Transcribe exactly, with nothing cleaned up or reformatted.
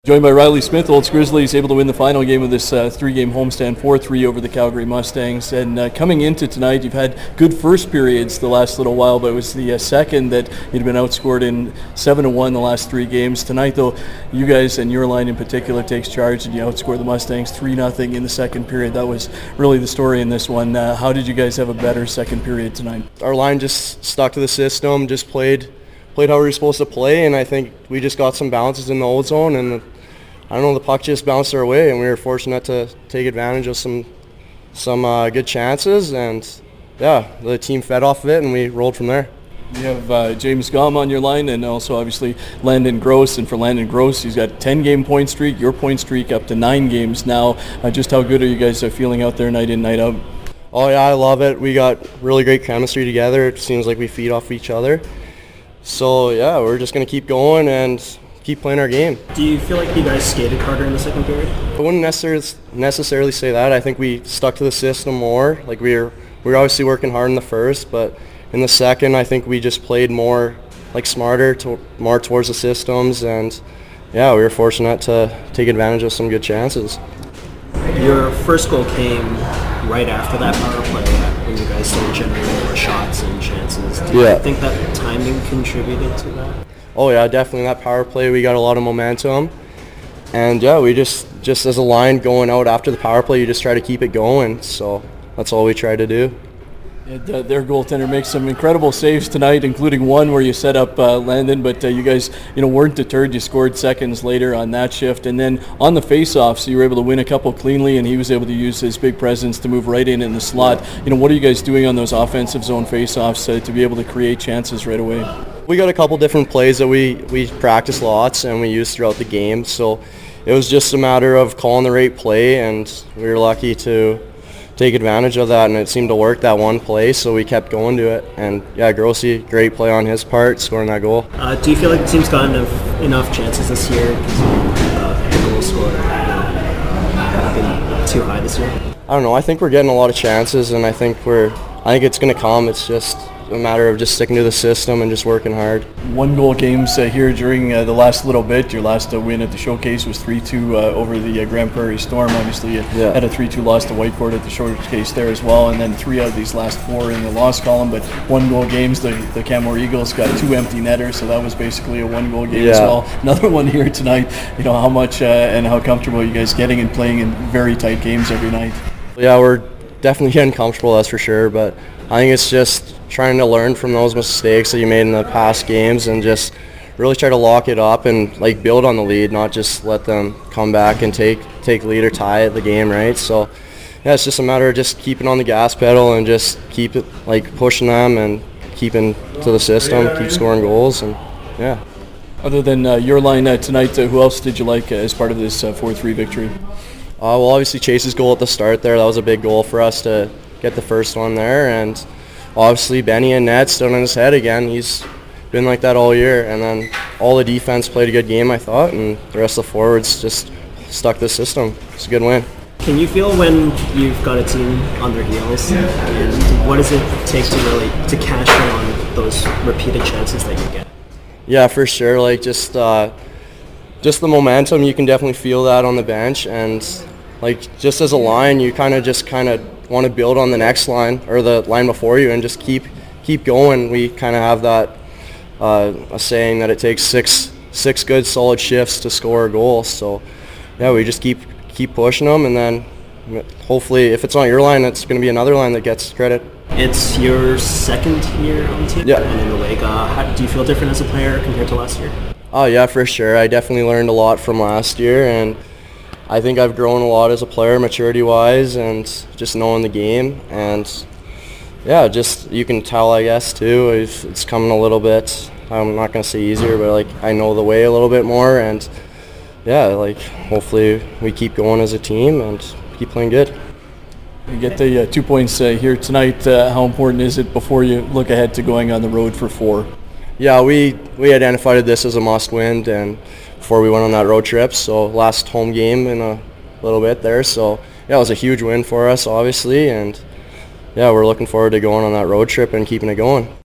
Joined by Riley Smith, Olds Grizzlies able to win the final game of this uh, three-game homestand, four three over the Calgary Mustangs. And uh, coming into tonight, you've had good first periods the last little while, but it was the uh, second that you'd been outscored in seven to one the last three games. Tonight, though, you guys and your line in particular takes charge, and you outscored the Mustangs three nothing in the second period. That was really the story in this one. Uh, how did you guys have a better second period tonight? Our line just stuck to the system, just played played how we were supposed to play, and I think we just got some bounces in the old zone, and I don't know, the puck just bounced our way, and we were fortunate to take advantage of some some uh, good chances, and yeah, the team fed off of it, and we rolled from there. You have uh, James Gom on your line, and also obviously Landon Gross, and for Landon Gross, he's got a ten-game point streak, your point streak up to nine games now. Uh, just how good are you guys uh, feeling out there night in, night out? Oh yeah, I love it. We got really great chemistry together. It seems like we feed off each other. So yeah, we're just going to keep going and keep playing our game. Do you feel like you guys skated harder in the second period? I wouldn't necessarily necessarily say that. I think we stuck to the system more. Like we were, we were obviously working hard in the first, but in the second, I think we just played more, like smarter, to, more towards the systems, and yeah, we were fortunate to take advantage of some good chances. Your first goal came right after that power play, when you guys started generating more shots and chances. Do you yeah. think that timing contributed to that? Oh yeah, definitely. That power play, we got a lot of momentum, and yeah, we just just as a line going out after the power play, you just try to keep it going. So that's all we try to do. And, uh, their goaltender makes some incredible saves tonight, including one where you set up uh, Landon, but uh, you guys, you know, weren't deterred. You scored seconds later on that shift, and then on the face-offs, you were able to win a couple cleanly, and he was able to use his big presence to move right in in the slot. You know, what are you guys doing on those offensive zone face-offs uh, to be able to create chances right away? We got a couple different plays that we, we practice lots and we use throughout the game, so it was just a matter of calling the right play, and we were lucky to take advantage of that, and it seemed to work that one play, so we kept going to it. And yeah, Grossi, great play on his part, scoring that goal. Uh, do you feel like the team's gotten enough, enough chances this year because uh, the goal scorer have been too high this year? I don't know. I think we're getting a lot of chances, and I think we're. I think it's going to come. It's just a matter of just sticking to the system and just working hard. One goal games uh, here during uh, the last little bit. Your last uh, win at the Showcase was three two uh, over the uh, Grand Prairie Storm. Obviously, you yeah. had a three two loss to Whiteford at the Showcase there as well, and then three out of these last four in the loss column. But one goal games, the, the Canmore Eagles got two empty netters, so that was basically a one goal game yeah. as well. Another one here tonight. You know, how much uh, and how comfortable are you guys getting and playing in very tight games every night? Yeah, we're definitely getting comfortable, that's for sure, but I think it's just trying to learn from those mistakes that you made in the past games and just really try to lock it up and like build on the lead, not just let them come back and take take lead or tie the game, right? So yeah, it's just a matter of just keeping on the gas pedal and just keep it like pushing them and keeping to the system, keep scoring goals, and yeah. Other than uh, your line uh, tonight, uh, who else did you like uh, as part of this uh, four three victory? Uh, well, obviously Chase's goal at the start there, that was a big goal for us to get the first one there, and obviously Benny and Ned stood on his head again. He's been like that all year, and then all the defense played a good game, I thought, and the rest of the forwards just stuck to the system. It's a good win. Can you feel when you've got a team on their heels, and what does it take to really to cash in on those repeated chances that you get? Yeah, for sure. Like just uh, just the momentum, you can definitely feel that on the bench, and like just as a line, you kind of just kind of want to build on the next line or the line before you and just keep keep going. We kind of have that uh, a saying that it takes six six good solid shifts to score a goal. So yeah, we just keep keep pushing them, and then hopefully if it's not your line, it's going to be another line that gets credit. It's your second year on the team, yeah. And in the league, uh, how do you feel different as a player compared to last year? Oh yeah, for sure. I definitely learned a lot from last year, and I think I've grown a lot as a player, maturity-wise, and just knowing the game. And yeah, just you can tell, I guess, too. It's, it's coming a little bit. I'm not gonna say easier, but like I know the way a little bit more. And yeah, like hopefully we keep going as a team and keep playing good. You get the uh, two points uh, here tonight. Uh, how important is it before you look ahead to going on the road for four? Yeah, we we identified this as a must-win, and before we went on that road trip. So last home game in a little bit there. So yeah, it was a huge win for us, obviously, and yeah, we're looking forward to going on that road trip and keeping it going.